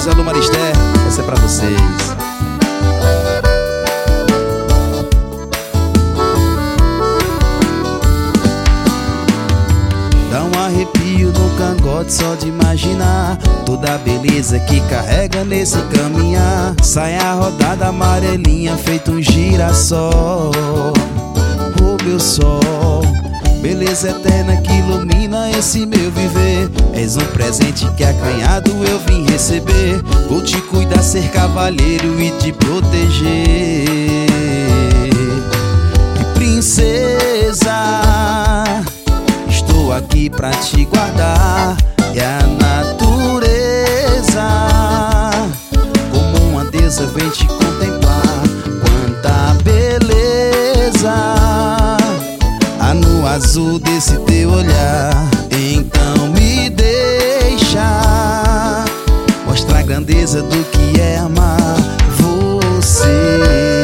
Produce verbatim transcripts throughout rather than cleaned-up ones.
Filhos, alô Maristé, essa é pra vocês. Dá um arrepio no cangote só de imaginar toda a beleza que carrega nesse caminhar. Sai a rodada amarelinha feito um girassol. Oh meu sol, beleza eterna que ilumina esse meu viver. És um presente que acanhado eu vim receber. Vou te cuidar, ser cavalheiro e te proteger. E princesa, estou aqui pra te guardar. E a natureza, como uma deusa, vem te contemplar. Quanta beleza há no azul desse teu olhar. Então me deixa mostrar a grandeza do que é amar você.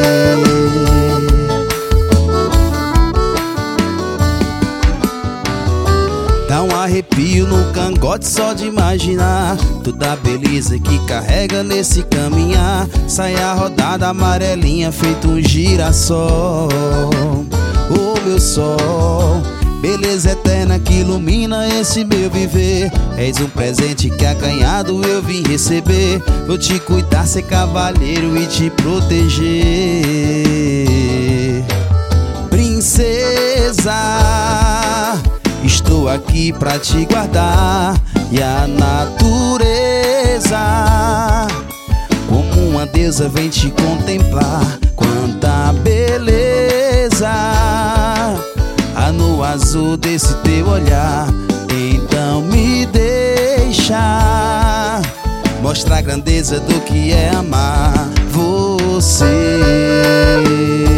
Dá um arrepio no cangote só de imaginar toda a beleza que carrega nesse caminhar. Sai a rodada amarelinha feito um girassol. Oh meu sol, beleza eterna que ilumina esse meu viver. És um presente que acanhado eu vim receber. Vou te cuidar, ser cavalheiro e te proteger. Princesa, estou aqui pra te guardar. E a natureza, como uma deusa, vem te contemplar. Quanta beleza há no azul desse teu olhar. Então me deixa mostrar a grandeza do que é amar você.